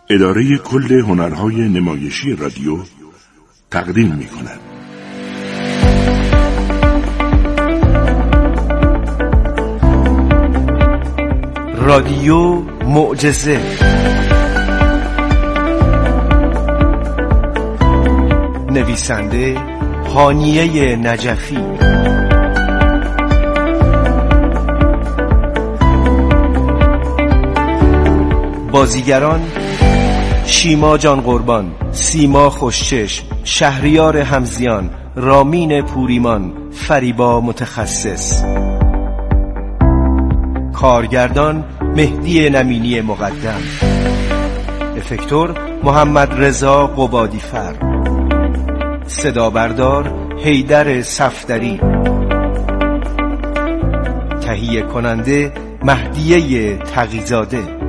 اداره کل هنرهای نمایشی رادیو تقدیم می‌کند. رادیو معجزه. نویسنده هانیه نجفی. بازیگران: شیما جان قربان، سیما خوشچشم، شهریار همزیان، رامین پوریمان، فریبا متخصص. کارگردان: مهدی نمینی مقدم. افکتور: محمد رضا قبادیفر. صدا بردار: حیدر صفدری. تهیه کننده: مهدیه تقی‌زاده.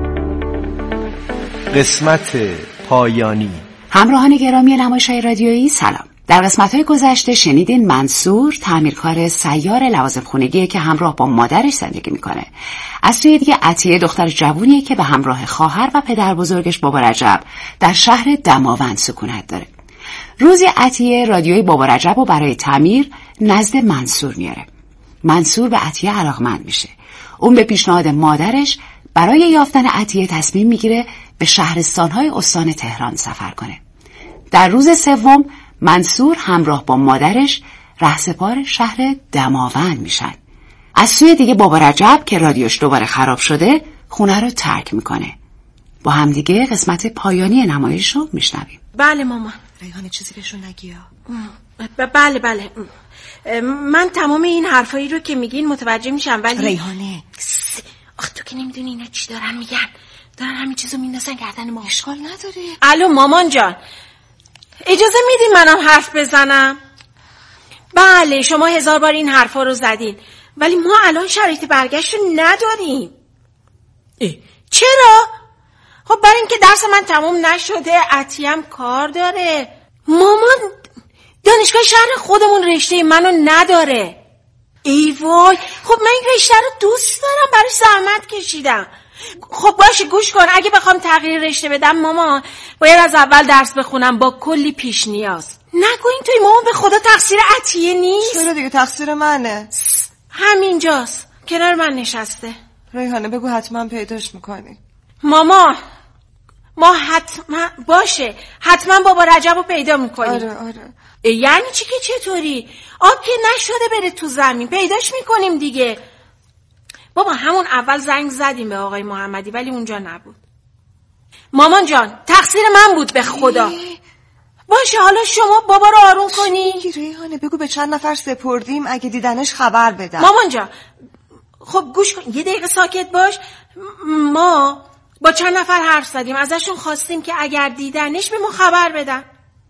قسمت پایانی. همراهان گرامی نمایش‌های رادیویی سلام. در قسمت‌های گذشته شنیدین منصور تعمیرکار سیار لوازم خانگی که همراه با مادرش زندگی میکنه. از سوی دیگه عطیه دختر جوونیه که به همراه خواهر و پدر بزرگش بابا رجب در شهر دماوند سکونت داره. روزی عطیه رادیوی بابا رجب رو برای تعمیر نزد منصور میاره. منصور به عطیه علاقمند میشه. اون به پیشنهاد مادرش برای یافتن عطیه تصمیم میگیره به شهرستان‌های استان تهران سفر کنه. در روز سوم منصور همراه با مادرش رهسپار شهر دماوند میشن. از سوی دیگه بابا رجب که رادیوش دوباره خراب شده خونه رو ترک میکنه. با همدیگه قسمت پایانی نمایش رو میشنویم. بله مامان. ریحانه چیزی بهشون نگی ها. بله من تمام این حرفایی رو که میگین متوجه میشم، ولی ریحانه آخه تو که نمیدونی اینا چی دارن میگن. دارن همین چیزو میندازن گردن ما. اشکال نداره. الو مامان جان، اجازه میدین منم حرف بزنم؟ بله شما 1000 بار این حرفا رو زدین، ولی ما الان شرایط برگشت رو نداریم. چرا؟ خب برای اینکه درس من تموم نشده، عطیه‌ام کار داره. مامان دانشگاه شهر خودمون رشته منو نداره. ای وای، خب من این رشته رو دوست دارم، برای زحمت کشیدم. خب باشه گوش کن، اگه بخوام تغییر رشته بدم مامان باید از اول درس بخونم با کلی پیش نیاز. نگو این توی مامان، به خدا تقصیر عطیه نیست. چرا دیگه تقصیر منه؟ همینجاست کنار من نشسته. ریحانه بگو حتما پیداش میکنی. ماما ما حتما بابا رجب رو پیدا میکنی. آره یعنی چی که چطوری؟ آب که نشده بره تو زمین، پیداش میکنیم دیگه. بابا همون اول زنگ زدیم به آقای محمدی ولی اونجا نبود. مامان جان تقصیر من بود به خدا. باشه حالا شما بابا رو آروم کنی. ریحانه بگو به چند نفر سپردیم، اگه دیدنش خبر بدن. مامان جان خب گوش کن، یه دقیقه ساکت باش. ما با چند نفر حرف زدیم، ازشون خواستیم که اگر دیدنش به ما خبر بدن.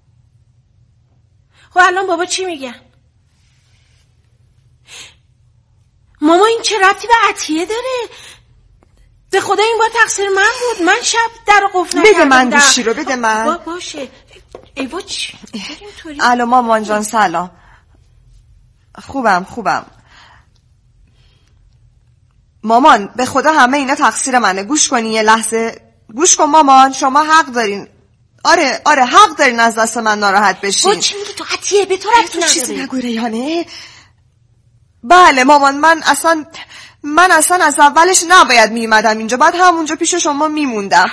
خب الان بابا چی میگن؟ ماما این چه ربطی به عطیه داره؟ به خدا این بار تقصیر من بود، من شب در قفل نکردم. بده من گوشی رو، بده من. باشه. ایوا چی؟ الو مامان جان سلام. خوبم. مامان به خدا همه اینا تقصیر منه. گوش کنی یه لحظه. گوش کن مامان، شما حق دارین. آره حق دارین از دست من ناراحت بشین. چی میگی تو عطیه؟ به تو ربطی نداره. چیزی نگو ریحانه. بله مامان، من اصلا از اولش نباید میمدم اینجا، بعد همونجا پیش شما میموندم.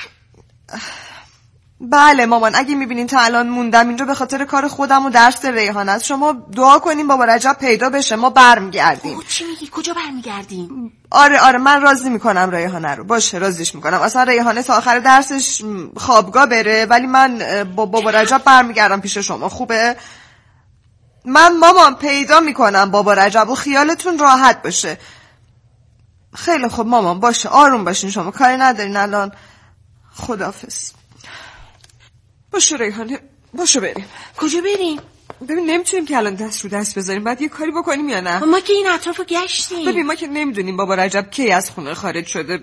بله مامان، اگه میبینین تا الان موندم اینجا به خاطر کار خودم و درس ریحانه است. شما دعا کنین بابا رجب پیدا بشه، ما برمیگردیم. چی میگی؟ کجا برمیگردیم؟ آره من راضی میکنم ریحانه رو. باشه راضیش میکنم. اصلا ریحانه تا آخر درسش خوابگاه بره، ولی من با بابا رجب برمیگردم پیش شما. خوبه؟ من مامان پیدا میکنم بابا رجب و خیالتون راحت باشه. خیلی خوب مامان، باشه آروم باشین، شما کاری ندارین الان. خداحافظ. باشه ریحانه، باشه بریم. کجا بریم؟ ببین نمیتونیم که الان دست رو دست بذاریم، بعد یه کاری بکنیم یا نه؟ ما که این اطرافو گشتیم. ببین ما که نمیدونیم بابا رجب کی از خونه خارج شده.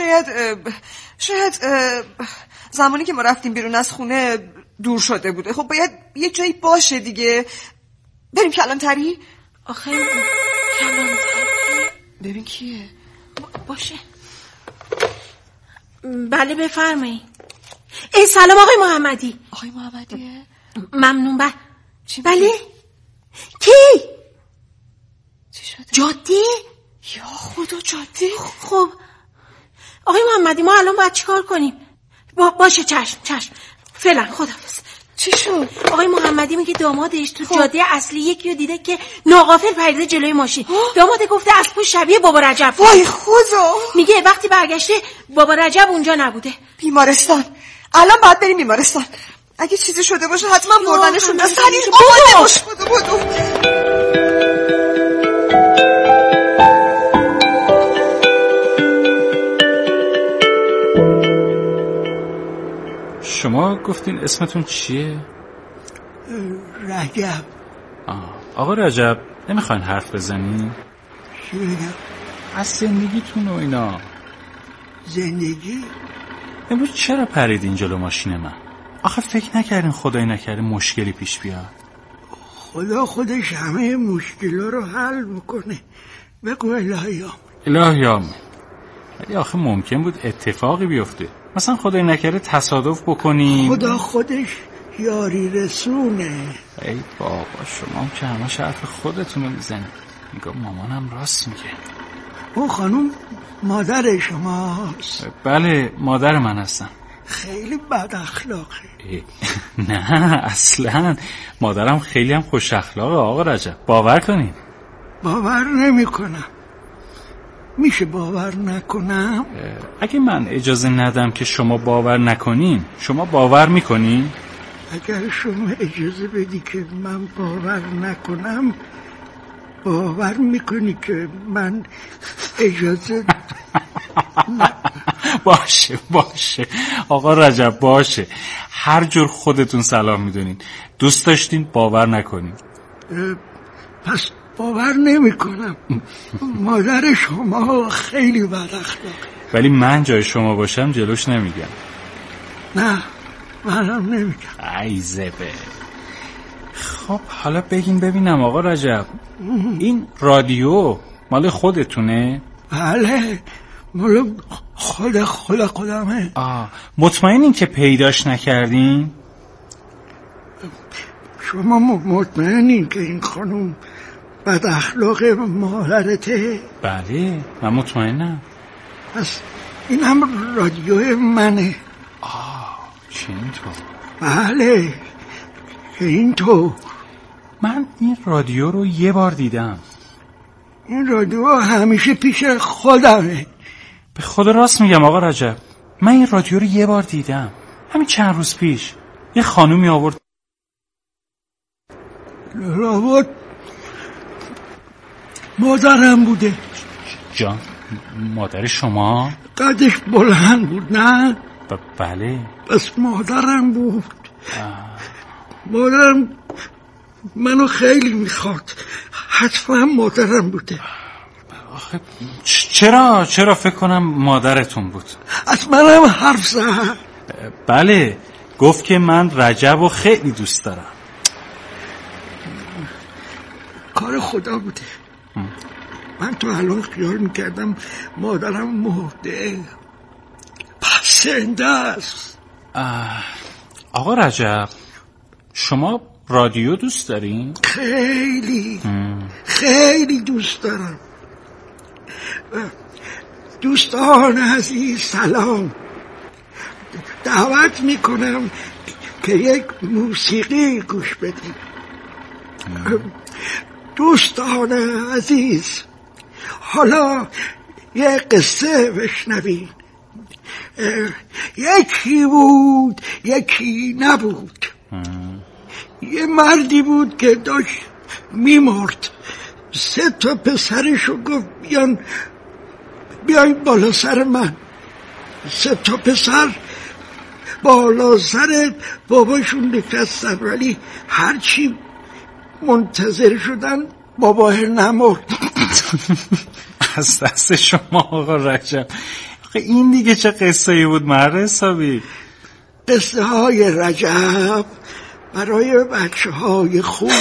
شاید زمانی که ما رفتیم بیرون از خونه دور شده بوده. خب باید یه جایی باشه دیگه. بریم کلانتری؟ آخه کلانتری ببین کیه؟ باشه. بله بفرمایید. سلام آقای محمدی. آقای محمدیه؟ ممنون. چی بله؟ کی؟ چی شده؟ جاده؟ یا خدا جاده؟ خب آقای محمدی ما الان باید چیکار کنیم؟ باشه چشم فعلا خداحافظ. چی شد؟ آقای محمدی میگه دامادش تو جاده اصلی یکی رو دیده که ناغافل پریده جلوی ماشین. داماده گفته از پشت شبیه بابا رجب. وای خدا. میگه وقتی برگشته بابا رجب اونجا نبوده. بیمارستان. الان باید بریم بیمارستان. اگه چیزی شده باشه حتما بردنشون. سریع بدو. شما گفتین اسمتون چیه؟ رجب. آقا رجب نمیخواین حرف بزنین؟ چی بگم؟ از زندگیتون و اینا. زندگی؟ امروز چرا پریدین جلو ماشین من؟ آخه فکر نکردین خدای نکرده مشکلی پیش بیاد؟ خدا خودش همه مشکلا رو حل میکنه. بگو الهیام. ولی آخه ممکن بود اتفاقی بیفته. مثلا خدای نکرده تصادف بکنیم. خدا خودش یاری رسونه. ای بابا شما که همه حرف خودتون رو میزنید. میگم مامانم راست میگه. اون خانم مادر شماست؟ بله مادر من هستم. خیلی بد اخلاقه. نه اصلا مادرم خیلی هم خوش اخلاقه آقا رجب. باور کنین. باور نمی کنم. میشه باور نکنم؟ اگه من اجازه ندم که شما باور نکنین شما باور میکنین؟ اگر شما اجازه بدی که من باور نکنم باور میکنی که من اجازه باشه آقا رجب باشه. هر جور خودتون سلام میدونین. دوست داشتین باور نکنین. پس باور نمی کنم. مادر شما خیلی بد اخلاقه. ولی من جای شما باشم جلوش نمیگم. نه منم نمیگم. ای زبه. خب حالا بگین ببینم آقا رجب این رادیو مال خودتونه؟ بله مال خودمه. مطمئنین که پیداش نکردین؟ شما مطمئنین که این خانم بد اخلاق مادرته؟ بله من مطمئنم. پس این هم رادیو منه. چه اینطور؟ بله اینطور. من این رادیو رو یه بار دیدم. این رادیو همیشه پیش خودمه. به خدا راست میگم آقا رجب من این رادیو رو یه بار دیدم همین چند روز پیش. یه خانومی آورد رابط مادرم بوده. جان مادر شما؟ قدش بلند بود نه؟ بله. پس مادرم بود. مادرم منو خیلی میخواد. حتما مادرم بوده. آخه چرا فکر کنم مادرتون بود؟ از منم حرف زد. بله گفت که من رجب رو خیلی دوست دارم. کار خدا بوده. من تو الان خیال میکردم مادرم مرده پس زنده است. آقا رجب شما رادیو دوست دارین؟ خیلی دوست دارم. دوستان عزیز سلام. دعوت میکنم که یک موسیقی گوش بدیم. دوستان عزیز حالا یه قصه بشنوین. یکی بود یکی نبود. یه مردی بود که داشت میمرد. 3 پسرشو گفت بیاین بالا سر من. 3 پسر بالا سر باباشون نشستن ولی هرچی منتظر شدن بابا نمرد. از دست شما آقا رجب. این دیگه چه قصه ای بود مرد حسابی؟ قصه های رجب برای بچه های خوب.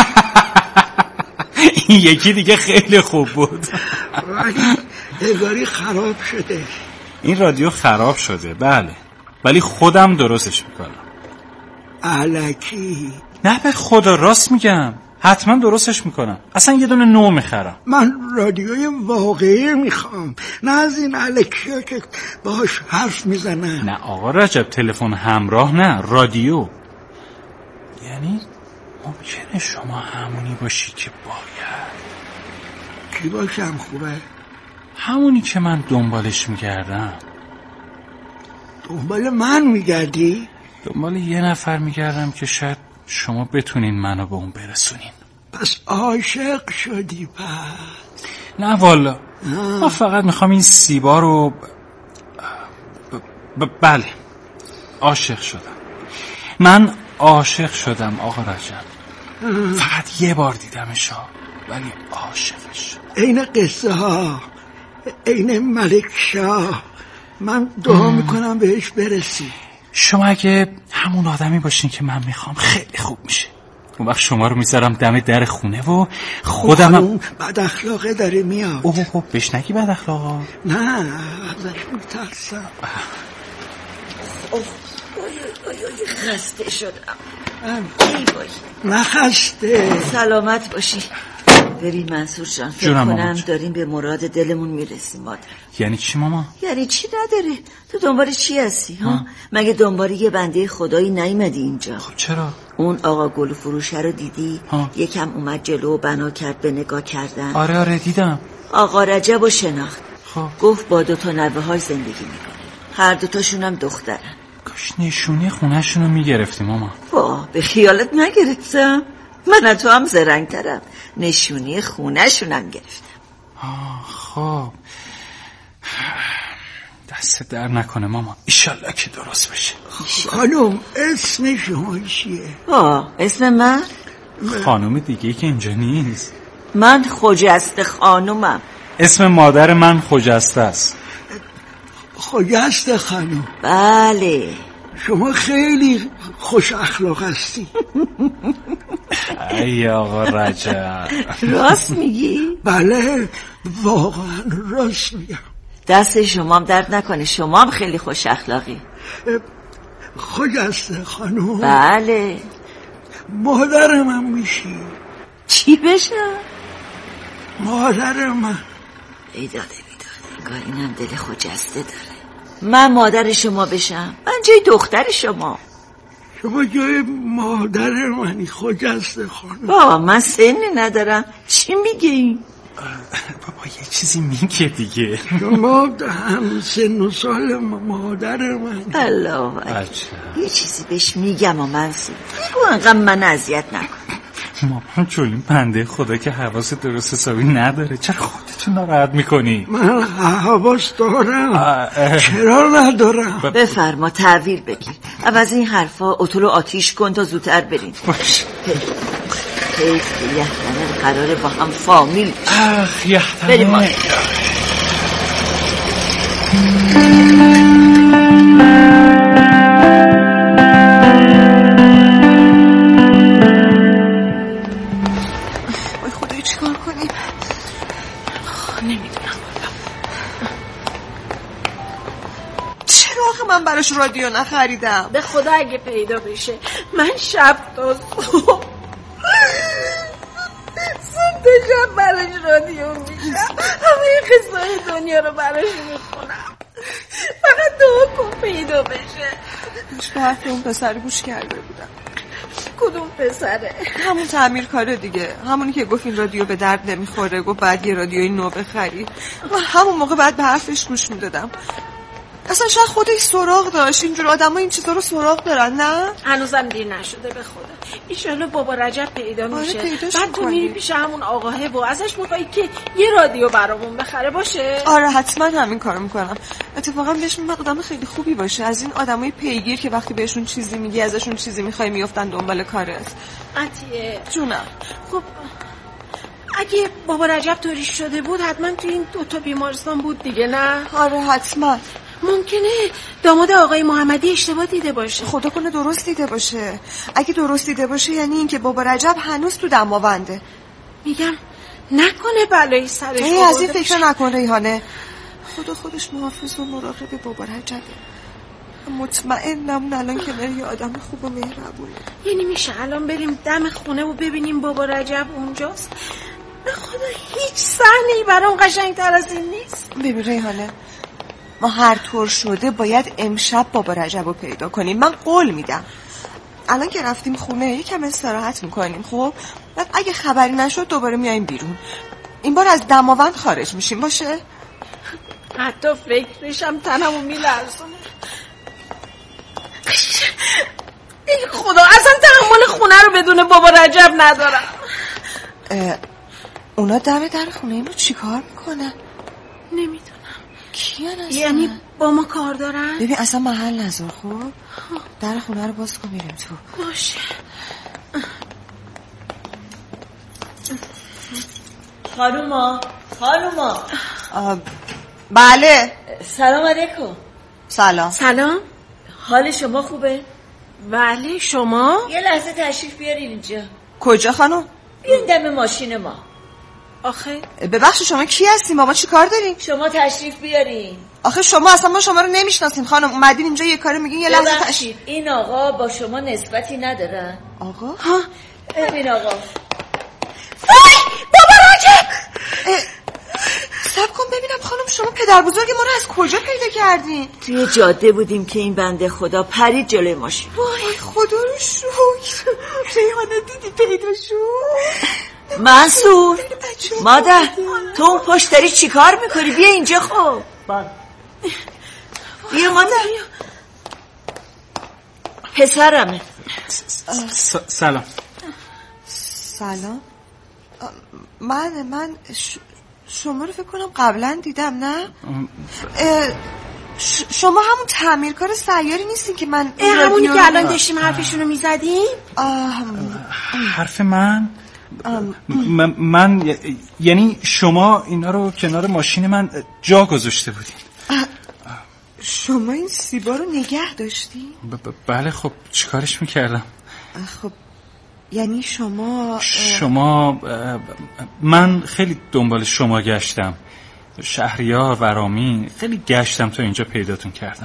این یکی دیگه خیلی خوب بود ولی انگاری خراب شده. این رادیو خراب شده. بله ولی خودم درستش میکنم. الکی؟ نه به خدا راست میگم، حتما درستش میکنم. اصلا یه دونه نو میخرم. من رادیوی واقعی میخوام، نه از این الکی‌ها که باهاش حرف میزنن. نه آقا رجب، تلفن همراه نه، رادیو. یعنی ممکنه شما همونی باشی که باید. کی باشم خوبه؟ همونی که من دنبالش میگردم. دنبال من میگردی؟ دنبال یه نفر میگردم که شاید شما بتونین منو به اون برسونین. پس عاشق شدی پس؟ نه والا، من فقط میخوام این سیبا رو بله عاشق شدم. من عاشق شدم آقا رجب. فقط یه بار دیدمش ولی عاشقش. این قصه ها، این ملک شاه، من دعا میکنم بهش برسی. شما اگه همون آدمی باشین که من میخوام خیلی خوب میشه. اون وقت شما رو میذارم دم در خونه و خودم بد اخلاقه داره میاد. اوه بهش نگی بد اخلاقا. نه ازش میترسم. خسته شدم. نه خسته. سلامت باشی. بریم منصور جان، فکر کنم داریم به مراد دلمون میرسیم. مادر یعنی چی ماما؟ یعنی چی نداره؟ تو دنبال چی هستی ها؟ مگه دنبال یه بنده خدایی نیومدی اینجا؟ خب چرا؟ اون آقا گل فروشه رو دیدی؟ یکم اومد جلو و بنا کرد به نگاه کردن. آره دیدم. آقا رجب و شناخت. خب گفت با 2 نوه‌هاش زندگی میکنه، هر 2تاشون هم دخترن. کاش نشونه خونه‌شون رو میگرفتی ماما. به خیالت نگرفتم؟ من از تو هم زرنگ‌ترم. نشونی خونه‌شونم گرفتم. خب دست در نکنه ماما، ایشالله که درست بشه. خانم اسم شما چیه؟ اسم من؟ خانم دیگه که اینجا نیست. من خجسته خانومم. اسم مادر من خجسته است. خجسته خانم؟ بله. شما خیلی خوش اخلاق هستی. ای آقا رجب، راست میگی؟ بله واقعا راست میگم. دست شما هم درد نکنه، شما هم خیلی خوش اخلاقی. خجسته خانم؟ بله. مادر من میشی؟ چی بشم؟ مادر من. بیداده انگار اینم دل خجسته داره. من مادر شما بشم؟ من جای دختر شما. شما جای مادر منی خجسته خانم. من سنی ندارم. چی میگی؟ بابا یه چیزی میگه دیگه. شما هم سن و سال مادر من. الله یه چیزی بهش میگم و منصور بگو انقدر من اذیت نکن. مامان جلوی بنده خدا که حواس درست حسابی نداره، چرا خودتون ناراحت میکنی؟ من حواس دارم. چرا ندارم؟ بفرما تحویل بگیر. عوض این حرفا اتلو آتیش کن تا زودتر بریم. باش. حیف که یحتمل قراره با هم فامیل. یحتمل. بریم وای خدایی چی کار کنیم؟ نمیدونم. چرا آخه من براش رادیو نخریدم؟ به خدا اگه پیدا بشه من شب تا صبح شب براش رادیو میشم، همه قصه‌های دنیا رو براش میخونم. فقط دعا کن پیدا بشه. به حرف اون پسر گوش کرده بودم. کدوم پسره؟ همون تعمیرکاره دیگه، همونی که گفت این رادیو به درد نمیخوره، گفت بعد یه رادیوی نو بخری. من همون موقع بعد به حرفش گوش میدادم. اصلا شاید خودش سراغ داشت. اینجور آدم ها این چیزا رو سراغ دارن. نه هنوزم دیر نشده به خدا. ایشالله بابا رجب پیدا میشه. بعد تو میری پیش همون آقاهه و ازش میخوایی که یه رادیو برامون بخره. باشه؟ آره حتما همین کارو میکنم. اتفاقا بهش آدم خیلی خوبی باشه، از این آدمای پیگیر که وقتی بهشون چیزی میگی ازشون چیزی میخوای میافتن دنبال کارت. عطیه جونم. خب اگه بابا رجب طوری شده بود حتما تو این 2 بیمارستان بود دیگه، نه؟ آره حتما. ممکنه داماد آقای محمدی اشتباه دیده باشه. خدا کنه درست دیده باشه. اگه درست دیده باشه یعنی این که بابا رجب هنوز تو دماونده. میگم نکنه بلایی سرش آورده. از این فکر نکن ریحانه. خدا خودش محافظ و مراقب بابا رجبه. مطمئنم الان کنار یه آدم خوب و مهربونه. یعنی میشه الان بریم دم خونه و ببینیم بابا رجب اونجاست؟ به خدا هیچ صحنه‌ای برام قشنگ‌تر از این نیست. ببین ریحانه، ما هر طور شده باید امشب بابا رجب رو پیدا کنیم. من قول میدم الان که رفتیم خونه یکم استراحت میکنیم، خب بعد اگه خبری نشد دوباره میایم بیرون. این بار از دماوند خارج میشیم، باشه؟ حتی فکرشم تنمو میلرزونه. ای خدا، اصلا تحمل خونه رو بدون بابا رجب ندارم. اونا در خونه ما چی کار میکنن؟ نمیدونم. کیان اصلا؟ یعنی با ما کار دارن؟ ببین اصلا محل نذار، خب در خونه رو باز کن بریم تو. باشه. خانوما بله. سلام علیکم. سلام. حال شما خوبه؟ بله. شما؟ یه لحظه تشریف بیارین اینجا. کجا خانم؟ بیاین دم ماشین ما. آخه ببخشید شما کی هستین؟ با ما چی کار دارین؟ شما تشریف بیارین. آخه شما اصلا ما شما رو نمیشناسیم خانم. اومدین اینجا یه کاری میگین، یه لحظه تشریف. این آقا با شما نسبتی ندارن. آقا؟ ها ببین آقا. بابا رجب! صبر کن ببینم خانم، شما پدر بزرگ ما رو از کجا پیدا کردین؟ توی جاده بودیم که این بنده خدا پرید جلوی ماشین. وای خدا رو شکر. ریحانه دیدی پیدا شد؟ منصور مادر، تو اون پشت داری چی کار میکنی؟ بیا اینجا. خب بیا مادر. پسرمه. سلام. من شما رو فکر کنم قبلا دیدم، نه؟ شما همون تعمیرکار سیاری نیستین که من همونی که الان داشتیم حرفشونو میزدیم؟ حرف من یعنی شما اینا رو کنار ماشین من جا گذاشته بودین. شما این سیبا رو نگه داشتی؟ بله. خب چیکارش میکردم؟ خب یعنی شما من خیلی دنبال شما گشتم، شهریار ورامین، خیلی گشتم تا اینجا پیداتون کردم.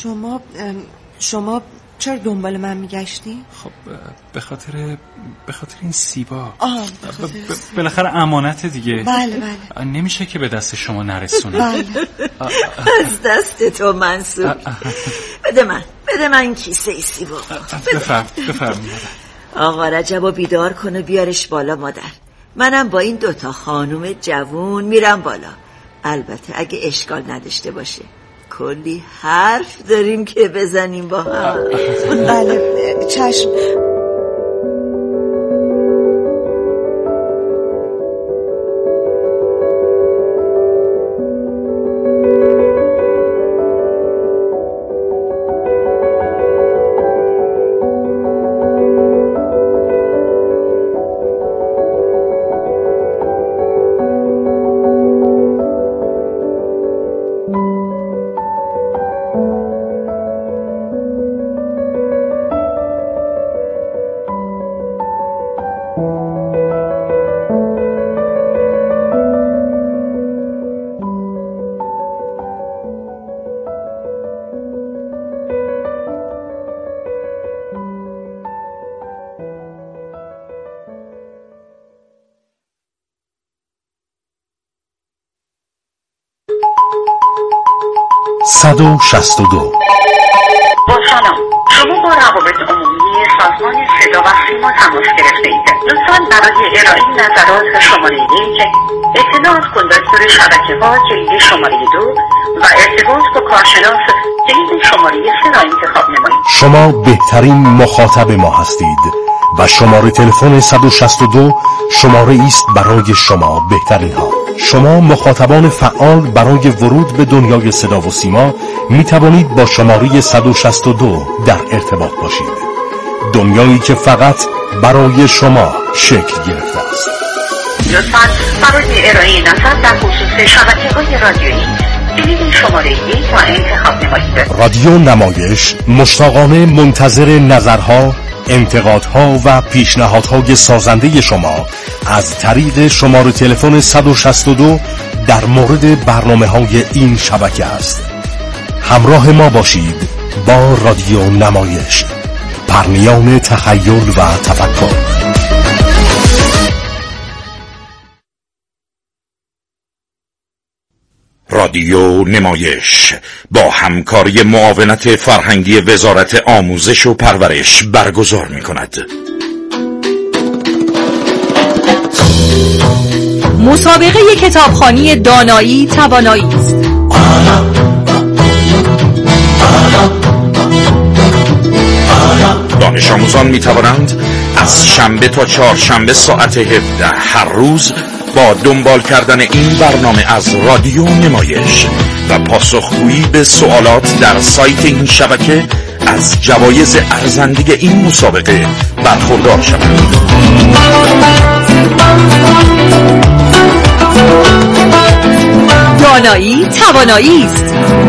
شما چرا دنبال من میگشتی؟ خب به خاطر این سیبا. بالاخره امانت دیگه. بله. نمیشه که به دست شما نرسونه. بله. از دست تو منصور. بده من این کیسه ای سیبا. بفرمایید. آقا رجبو بیدار کن و بیارش بالا مادر. منم با این دوتا خانوم جوون میرم بالا. البته اگه اشکال نداشته باشه. کلی حرف داریم که بزنیم با هم. بله چشم. با سلام، شما با روابط عمومی سازمان صدا و سیما تماس گرفته اید. لطفاً برای ارائه نظرات شماره 1 اطلاعات کندکتور شبکه‌ها کلید شماره 2 و ارتباط با کارشناس کلید شماره 3 را انتخاب نمایید. شما بهترین مخاطب ما هستید و شماره تلفن 162 شماره است برای شما بهترین ها. شما مخاطبان فعال برای ورود به دنیای صدا و سیما می توانید با شماره 162 در ارتباط باشید. دنیایی که فقط برای شما شکل گرفته است. لطفاً برای ارائه نظر در خصوص شبکه‌های رادیویی کلید شماره 1 را انتخاب نمایید. رادیو نمایش مشتاقانه منتظر نظرها، انتقادها و پیشنهادهای سازنده شما از طریق شماره تلفن 162 در مورد برنامه‌های این شبکه است. همراه ما باشید با رادیو نمایش، پرنیان تخیل و تفکر. رادیو نمایش با همکاری معاونت فرهنگی وزارت آموزش و پرورش برگزار می‌کند. مسابقه کتابخوانی دانایی توانایی است. دانش آموزان می توانند از شنبه تا چهارشنبه ساعت 17 هر روز با دنبال کردن این برنامه از رادیو نمایش و پاسخگویی به سوالات در سایت این شبکه از جوایز ارزنده این مسابقه برخوردار شوند. دانایی توانایی است.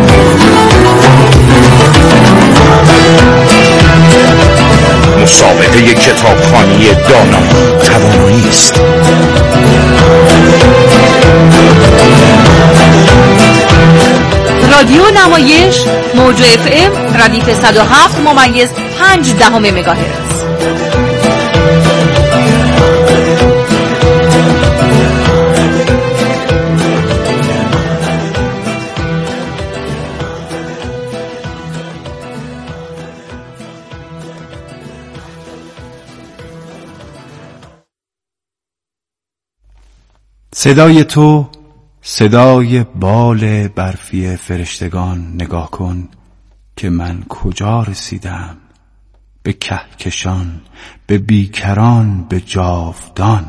مسابقه کتابخوانی دانایی توانایی است. رادیو نمایش موج FM ردیف 107.5 مگاهرتز. صدای تو صدای بال برفی فرشتگان. نگاه کن که من کجا رسیدم، به کهکشان، به بیکران، به جاودان.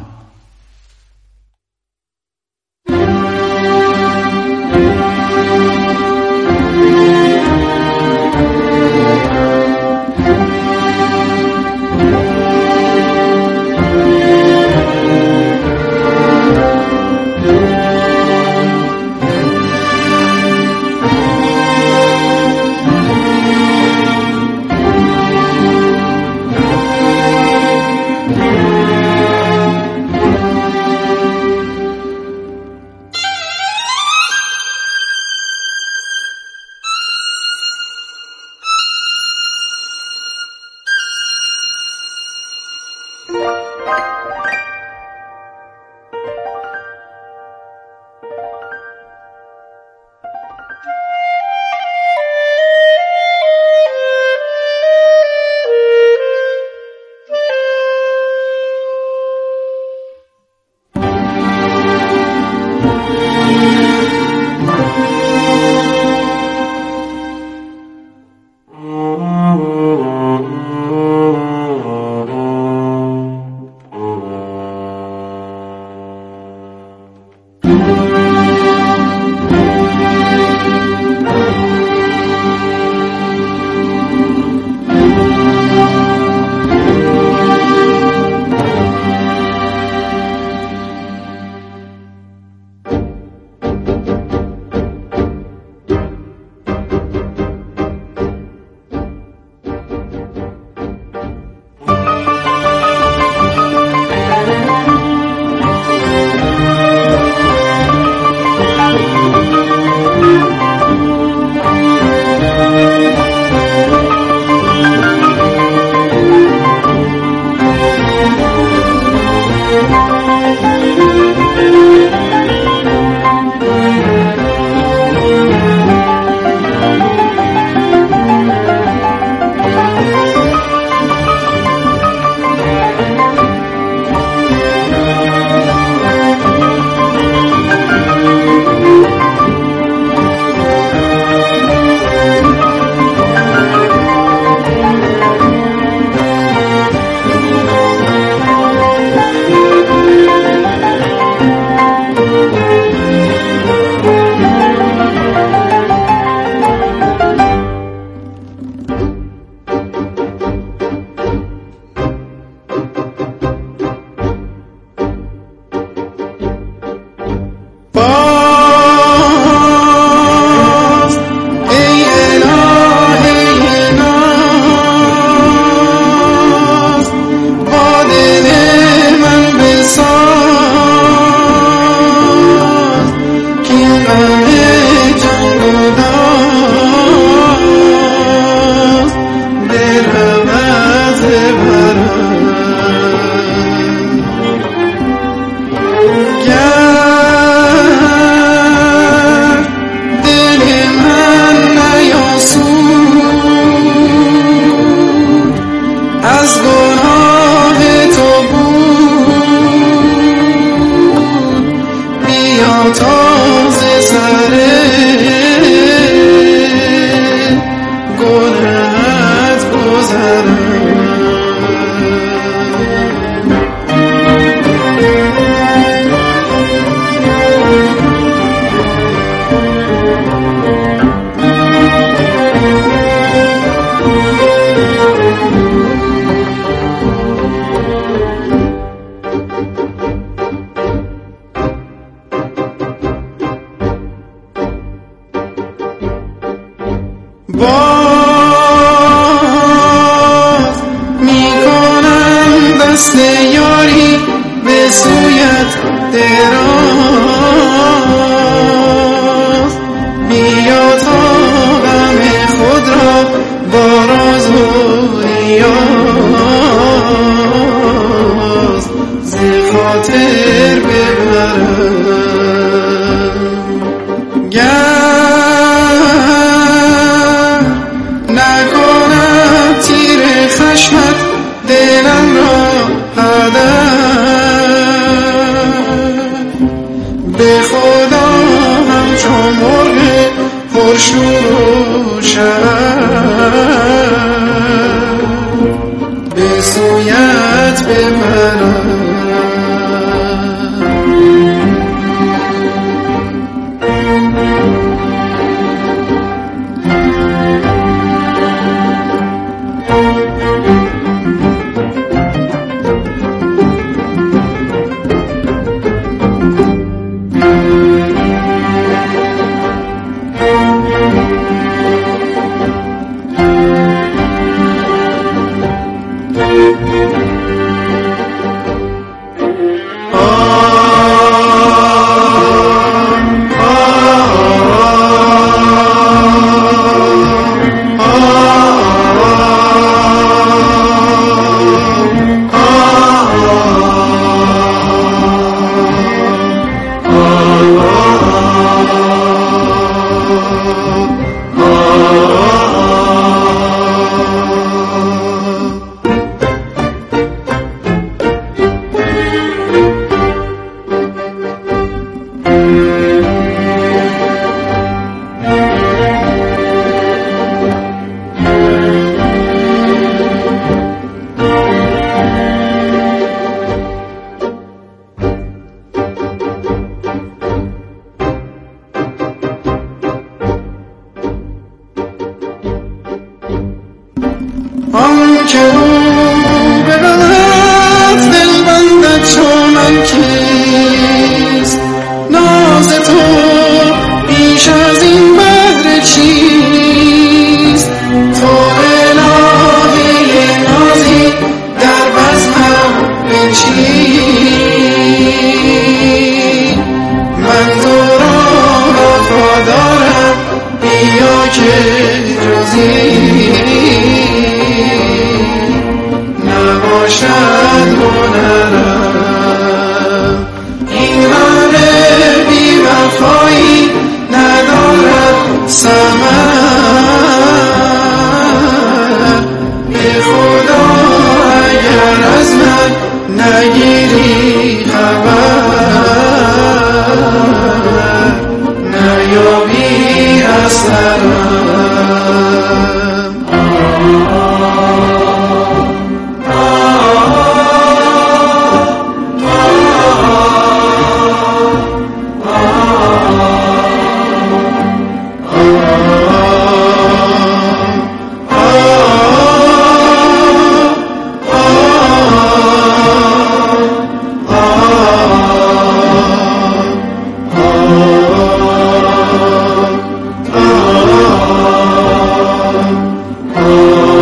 Oh